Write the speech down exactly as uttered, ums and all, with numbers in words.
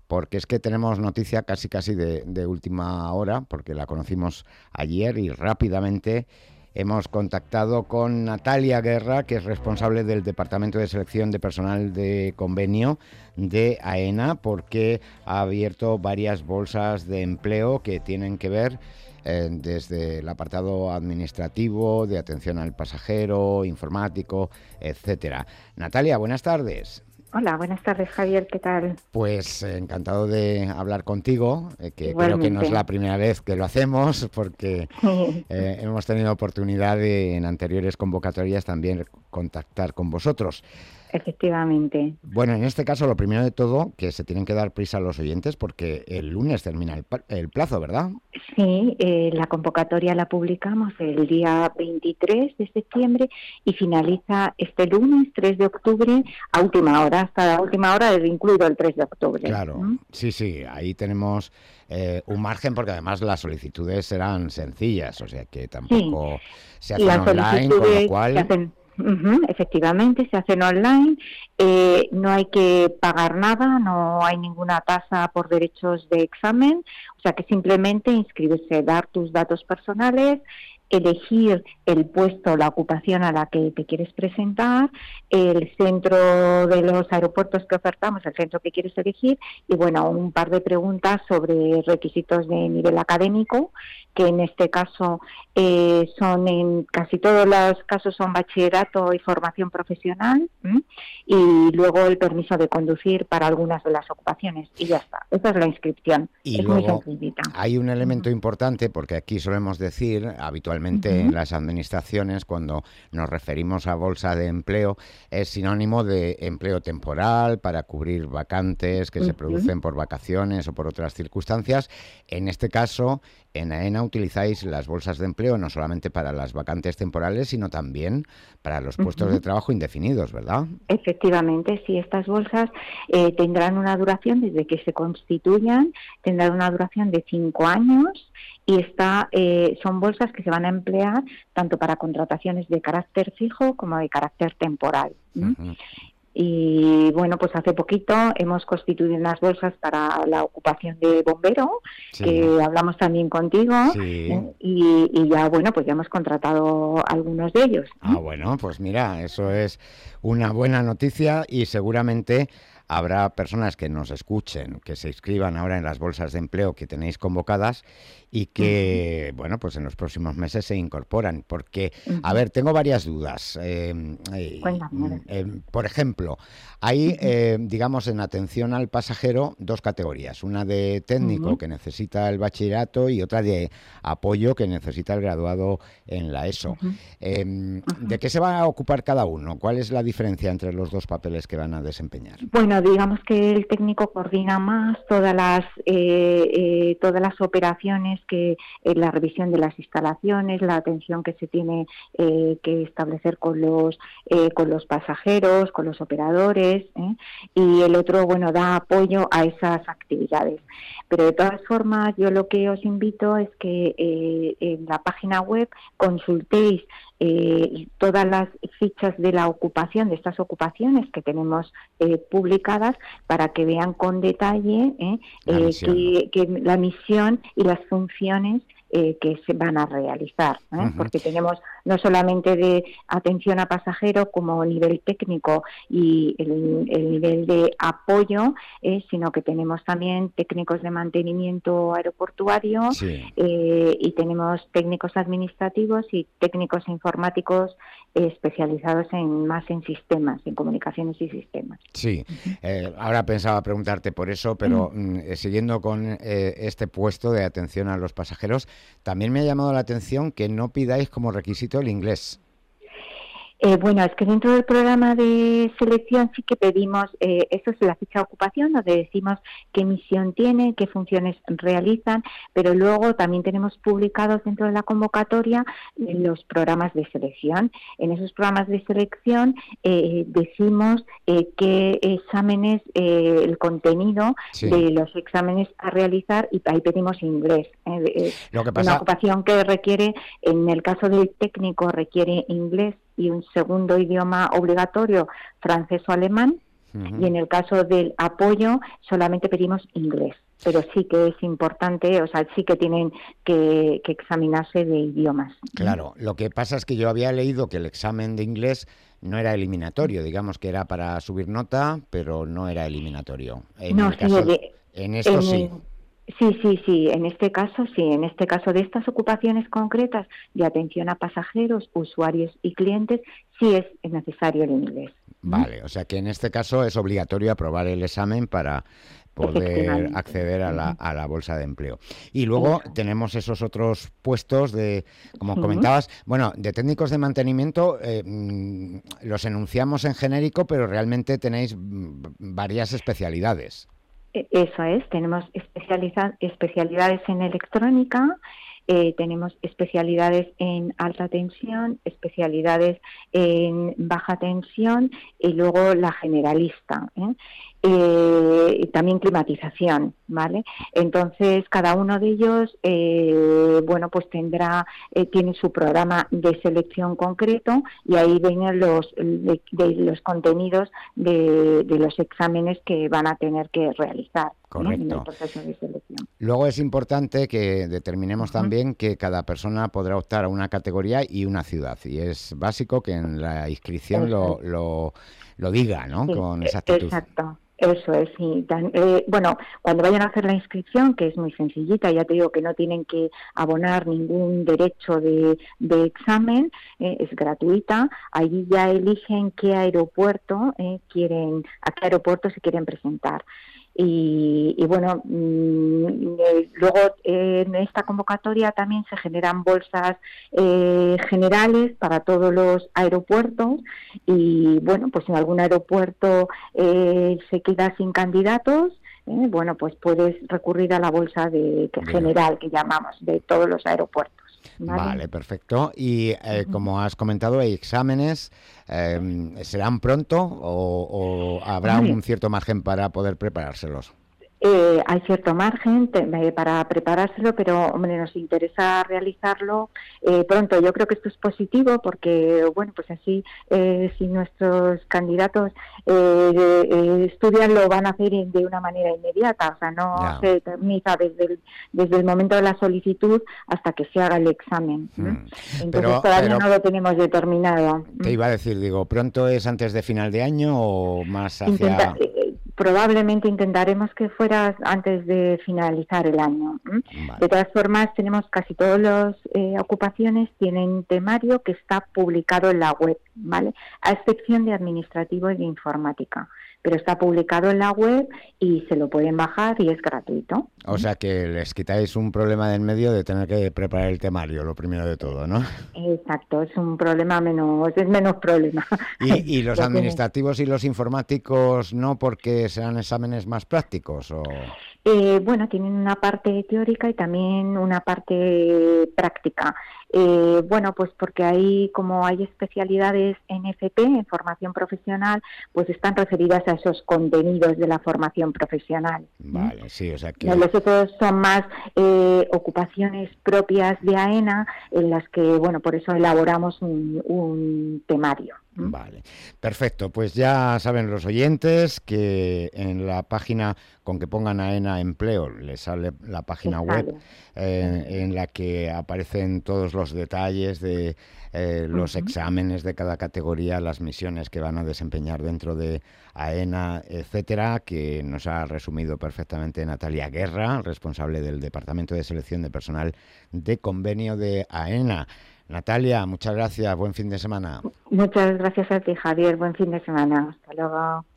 porque es que tenemos noticia casi casi de, de última hora, porque la conocimos ayer y rápidamente hemos contactado con Natalia Guerra, que es responsable del Departamento de Selección de Personal de Convenio de AENA, porque ha abierto varias bolsas de empleo que tienen que ver eh, desde el apartado administrativo, de atención al pasajero, informático, etcétera. Natalia, buenas tardes. Hola, buenas tardes, Javier, ¿qué tal? Pues eh, encantado de hablar contigo, eh, que Igualmente. creo que no es la primera vez que lo hacemos, porque eh, hemos tenido oportunidad de, en anteriores convocatorias también contactar con vosotros. Efectivamente. Bueno, en este caso, lo primero de todo, que se tienen que dar prisa a los oyentes, porque el lunes termina el, el plazo, ¿verdad? Sí, eh, la convocatoria la publicamos el día veintitrés de septiembre y finaliza este lunes, tres de octubre, a última hora, hasta la última hora, incluido el tres de octubre. Claro, ¿Mm? sí, sí, ahí tenemos eh, un margen, porque además las solicitudes serán sencillas, o sea que tampoco sí. se hacen las online, con lo cual... Se hacen... Uh-huh, efectivamente, se hacen online, eh, no hay que pagar nada, no hay ninguna tasa por derechos de examen, o sea que simplemente inscribirse, dar tus datos personales, elegir el puesto, la ocupación a la que te quieres presentar, el centro de los aeropuertos que ofertamos, el centro que quieres elegir, y bueno, un par de preguntas sobre requisitos de nivel académico, que en este caso eh, son, en casi todos los casos son bachillerato y formación profesional, ¿m? Y luego el permiso de conducir para algunas de las ocupaciones, y ya está. Esa es la inscripción. Y es luego muy sencillita. Hay un elemento uh-huh. importante, porque aquí solemos decir habitualmente uh-huh. en las administraciones, cuando nos referimos a bolsa de empleo, es sinónimo de empleo temporal para cubrir vacantes que uh-huh. se producen por vacaciones o por otras circunstancias. En este caso, en AENA utilizáis las bolsas de empleo no solamente para las vacantes temporales, sino también para los puestos uh-huh. de trabajo indefinidos, ¿verdad? Efectivamente, sí, estas bolsas eh, tendrán una duración desde que se constituyan, tendrán una duración de cinco años y está, eh, son bolsas que se van a emplear tanto para contrataciones de carácter fijo como de carácter temporal. ¿Mm? Uh-huh. Y bueno, pues hace poquito hemos constituido unas bolsas para la ocupación de bombero, sí. que hablamos también contigo, sí. ¿eh? y, y ya bueno, pues ya hemos contratado algunos de ellos. ¿eh? Ah, bueno, pues mira, eso es una buena noticia y seguramente habrá personas que nos escuchen, que se inscriban ahora en las bolsas de empleo que tenéis convocadas y que, uh-huh. bueno, pues en los próximos meses se incorporan. Porque, uh-huh. a ver, tengo varias dudas. Eh, eh, eh, por ejemplo, hay, uh-huh. eh, digamos, en atención al pasajero, dos categorías. Una de técnico, uh-huh. que necesita el bachillerato, y otra de apoyo, que necesita el graduado en la ESO. Uh-huh. Eh, uh-huh. ¿De qué se va a ocupar cada uno? ¿Cuál es la diferencia entre los dos papeles que van a desempeñar? Bueno, digamos que el técnico coordina más todas las eh, eh, todas las operaciones, que eh, la revisión de las instalaciones, la atención que se tiene eh, que establecer con los eh, con los pasajeros, con los operadores, ¿eh? Y el otro, bueno, da apoyo a esas actividades. Pero de todas formas, yo lo que os invito es que eh, en la página web consultéis Eh, todas las fichas de la ocupación, de estas ocupaciones que tenemos eh, publicadas, para que vean con detalle eh, la, eh, misión, que, que la misión y las funciones eh, que se van a realizar, ¿eh? uh-huh. porque tenemos no solamente de atención a pasajero como nivel técnico y el, el nivel de apoyo, eh, sino que tenemos también técnicos de mantenimiento aeroportuario, sí. eh, y tenemos técnicos administrativos y técnicos informáticos eh, especializados en más en sistemas, en comunicaciones y sistemas. Sí, uh-huh. eh, ahora pensaba preguntarte por eso, pero uh-huh. mm, siguiendo con eh, este puesto de atención a los pasajeros, también me ha llamado la atención que no pidáis como requisito el inglés. Eh, bueno, es que dentro del programa de selección sí que pedimos, eh, eso es la ficha de ocupación, donde decimos qué misión tiene, qué funciones realizan, pero luego también tenemos publicados dentro de la convocatoria eh, los programas de selección. En esos programas de selección eh, decimos eh, qué exámenes, eh, el contenido sí. de los exámenes a realizar, y ahí pedimos inglés. Eh, eh, Lo que pasa... Una ocupación que requiere, en el caso del técnico, requiere inglés y un segundo idioma obligatorio, francés o alemán. Uh-huh. Y en el caso del apoyo solamente pedimos inglés, pero sí que es importante, o sea, sí que tienen que, que examinarse de idiomas. Claro, lo que pasa es que yo había leído que el examen de inglés no era eliminatorio, digamos que era para subir nota, pero no era eliminatorio. En No, el sí, caso, de- en esto en sí. el- sí, sí, sí, en este caso sí, en este caso de estas ocupaciones concretas de atención a pasajeros, usuarios y clientes, sí es necesario el inglés. ¿Mm? Vale, o sea que en este caso es obligatorio aprobar el examen para poder Efectivamente. acceder a la, Ujú. a la bolsa de empleo. Y luego Eso. tenemos esos otros puestos de, como Sí. comentabas, bueno, de técnicos de mantenimiento, eh, mm, los enunciamos en genérico, pero realmente tenéis mm, varias especialidades. E- Eso es, tenemos especializa- especialidades en electrónica, eh, tenemos especialidades en alta tensión, especialidades en baja tensión y luego la generalista, ¿eh? Eh, y también climatización, ¿vale? Entonces, cada uno de ellos, eh, bueno, pues tendrá, eh, tiene su programa de selección concreto y ahí vienen los, de, de los contenidos de, de los exámenes que van a tener que realizar, ¿no? En el Correcto. proceso de selección. Luego es importante que determinemos Ujú. también que cada persona podrá optar a una categoría y una ciudad. Y es básico que en la inscripción Eso lo, es. lo, lo diga, ¿no? Sí, Con e- exactitud. exacto. Eso es, sí. Tan- eh, bueno, cuando vayan a hacer la inscripción, que es muy sencillita, ya te digo que no tienen que abonar ningún derecho de, de examen, eh, es gratuita. Allí ya eligen qué aeropuerto eh, quieren, a qué aeropuerto se quieren presentar. Y, y bueno, mm, eh, luego eh, en esta convocatoria también se generan bolsas eh, generales para todos los aeropuertos y bueno, pues si en algún aeropuerto eh, se queda sin candidatos, eh, bueno, pues puedes recurrir a la bolsa de que De- general que llamamos de todos los aeropuertos, ¿vale? Vale, perfecto. Y eh, como has comentado, hay exámenes. eh, ¿serán pronto o, o habrá Hombre, un cierto margen para poder preparárselos? Eh, hay cierto margen te- eh, para preparárselo, pero hombre, nos interesa realizarlo eh, pronto. Yo creo que esto es positivo porque, bueno, pues así, eh, si nuestros candidatos eh, eh, estudian, lo van a hacer en- de una manera inmediata. O sea, no Ya. se tramita desde el, desde el momento de la solicitud hasta que se haga el examen. ¿eh? Hmm. Entonces Pero, todavía pero no lo tenemos determinado. te iba a decir, digo, ¿pronto es antes de final de año o más Intenta, hacia...? eh, probablemente intentaremos que fuera antes de finalizar el año. ¿m? De Vale. todas formas, tenemos casi todas las eh, ocupaciones tienen temario que está publicado en la web, ¿vale? A excepción de administrativo y de informática, pero está publicado en la web y se lo pueden bajar y es gratuito. O sea que les quitáis un problema del medio de tener que preparar el temario, lo primero de todo, ¿no? Exacto, es un problema menos, es menos problema. Y, y los Ya tienes. administrativos y los informáticos no, porque serán exámenes más prácticos o... Eh, bueno, tienen una parte teórica y también una parte práctica. Eh, bueno, pues porque ahí, como hay especialidades en F P, en formación profesional, pues están referidas a esos contenidos de la formación profesional. ¿Mm? Vale, sí, o sea que... Los otros son más eh, ocupaciones propias de AENA, en las que, bueno, por eso elaboramos un, un temario. ¿Mm? Vale, perfecto. Pues ya saben los oyentes que en la página, con que pongan AENA Empleo, les sale la página Que web sale. eh, en la que aparecen todos los detalles de eh, los Ujú. exámenes de cada categoría, las misiones que van a desempeñar dentro de AENA, etcétera, que nos ha resumido perfectamente Natalia Guerra, responsable del Departamento de Selección de Personal de Convenio de AENA. Natalia, muchas gracias. Buen fin de semana. Muchas gracias a ti, Javier. Buen fin de semana. Hasta luego.